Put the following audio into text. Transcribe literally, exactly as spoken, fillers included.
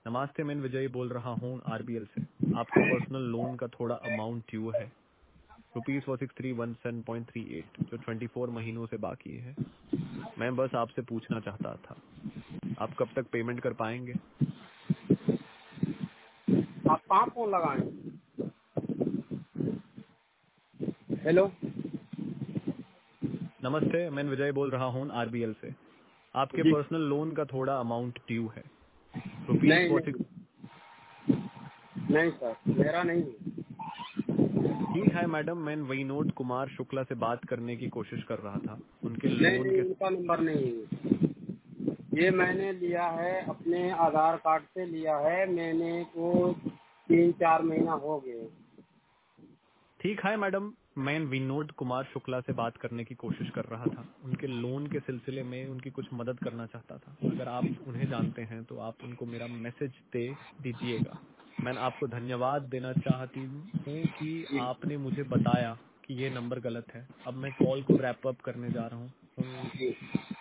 नमस्ते, मैं विजय बोल रहा हूँ आरबीएल से। आपके पर्सनल लोन का थोड़ा अमाउंट ड्यू है, rupees four six three one seven point three eight, जो ट्वेंटी फोर महीनों से बाकी है। मैं बस आपसे पूछना चाहता था, आप कब तक पेमेंट कर पाएंगे? आप कहाँ फोन लगाए? हेलो। नमस्ते, मैं विजय बोल रहा हूँ आरबीएल से। आपके जी। पर्सनल लोन का थोड़ा अमाउंट ड्यू है, रुपीज नहीं फोर नहीं सिक्स। नहीं सर, मेरा नहीं है। ठीक है मैडम, मैं विनोद कुमार शुक्ला से बात करने की कोशिश कर रहा था। उनके नहीं लोन नहीं, के। उनका नंबर नहीं है। ये मैंने लिया है, अपने आधार कार्ड से लिया है मैंने को तीन चार महीना हो गए। ठीक है मैडम, मैं विनोद कुमार शुक्ला से बात करने की कोशिश कर रहा था। उनके लोन के सिलसिले में उनकी कुछ मदद करना चाहता था। अगर आप उन्हें जानते हैं तो आप उनको मेरा मैसेज दे दीजिएगा। मैं आपको धन्यवाद देना चाहती हूँ कि जी आपने मुझे बताया कि ये नंबर गलत है। अब मैं कॉल को रैप अप करने जा रहा हूँ। जी।